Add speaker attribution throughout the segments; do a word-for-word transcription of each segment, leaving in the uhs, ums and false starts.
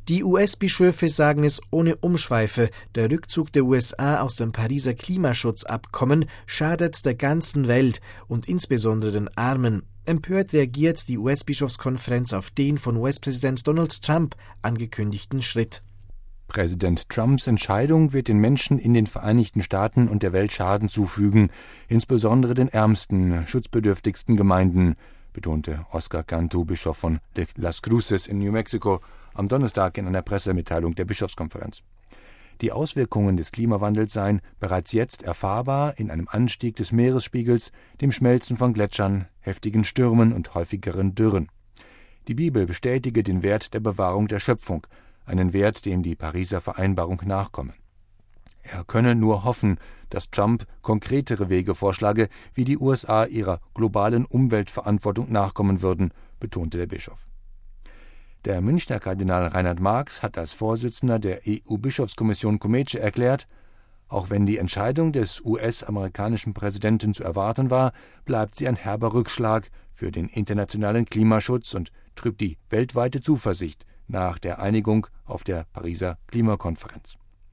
Speaker 1: Die U S-Bischöfe sagen es ohne Umschweife, der Rückzug der U S A aus dem Pariser Klimaschutzabkommen schadet der ganzen Welt und insbesondere den Armen. Empört reagiert die U S-Bischofskonferenz auf den von U S-Präsident Donald Trump angekündigten Schritt.
Speaker 2: Präsident Trumps Entscheidung wird den Menschen in den Vereinigten Staaten und der Welt Schaden zufügen, insbesondere den ärmsten, schutzbedürftigsten Gemeinden, betonte Oscar Cantu, Bischof von de Las Cruces in New Mexico, am Donnerstag in einer Pressemitteilung der Bischofskonferenz. Die Auswirkungen des Klimawandels seien bereits jetzt erfahrbar in einem Anstieg des Meeresspiegels, dem Schmelzen von Gletschern, heftigen Stürmen und häufigeren Dürren. Die Bibel bestätige den Wert der Bewahrung der Schöpfung, einen Wert, dem die Pariser Vereinbarung nachkomme. Er könne nur hoffen, dass Trump konkretere Wege vorschlage, wie die U S A ihrer globalen Umweltverantwortung nachkommen würden, betonte der Bischof. Der Münchner Kardinal Reinhard Marx hat als Vorsitzender der E U-Bischofskommission Comece erklärt, auch wenn die Entscheidung des U S-amerikanischen Präsidenten zu erwarten war, bleibt sie ein herber Rückschlag für den internationalen Klimaschutz und trübt die weltweite Zuversicht nach der Einigung auf der Pariser Klimakonferenz.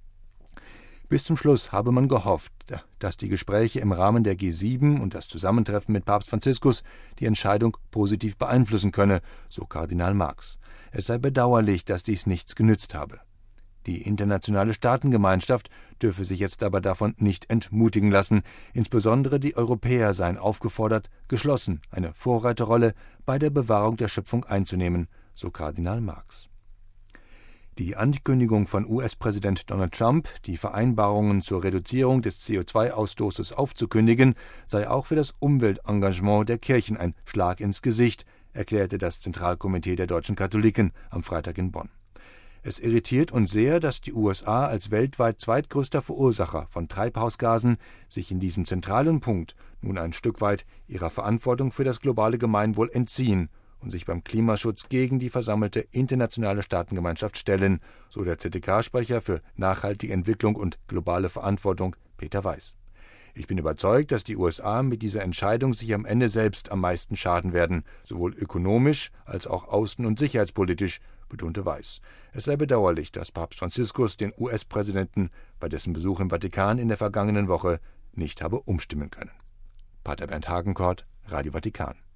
Speaker 2: Bis zum Schluss habe man gehofft, dass die Gespräche im Rahmen der G sieben und das Zusammentreffen mit Papst Franziskus die Entscheidung positiv beeinflussen könne, so Kardinal Marx. Es sei bedauerlich, dass dies nichts genützt habe. Die internationale Staatengemeinschaft dürfe sich jetzt aber davon nicht entmutigen lassen. Insbesondere die Europäer seien aufgefordert, geschlossen eine Vorreiterrolle bei der Bewahrung der Schöpfung einzunehmen, so Kardinal Marx. Die Ankündigung von U S-Präsident Donald Trump, die Vereinbarungen zur Reduzierung des C O zwei Ausstoßes aufzukündigen, sei auch für das Umweltengagement der Kirchen ein Schlag ins Gesicht, erklärte das Zentralkomitee der deutschen Katholiken am Freitag in Bonn. Es irritiert uns sehr, dass die U S A als weltweit zweitgrößter Verursacher von Treibhausgasen sich in diesem zentralen Punkt nun ein Stück weit ihrer Verantwortung für das globale Gemeinwohl entziehen und sich beim Klimaschutz gegen die versammelte internationale Staatengemeinschaft stellen, so der Z D K-Sprecher für nachhaltige Entwicklung und globale Verantwortung Peter Weiß. Ich bin überzeugt, dass die U S A mit dieser Entscheidung sich am Ende selbst am meisten schaden werden, sowohl ökonomisch als auch außen- und sicherheitspolitisch, betonte Weiß. Es sei bedauerlich, dass Papst Franziskus den U S-Präsidenten bei dessen Besuch im Vatikan in der vergangenen Woche nicht habe umstimmen können. Pater Bernd Hagenkort, Radio Vatikan.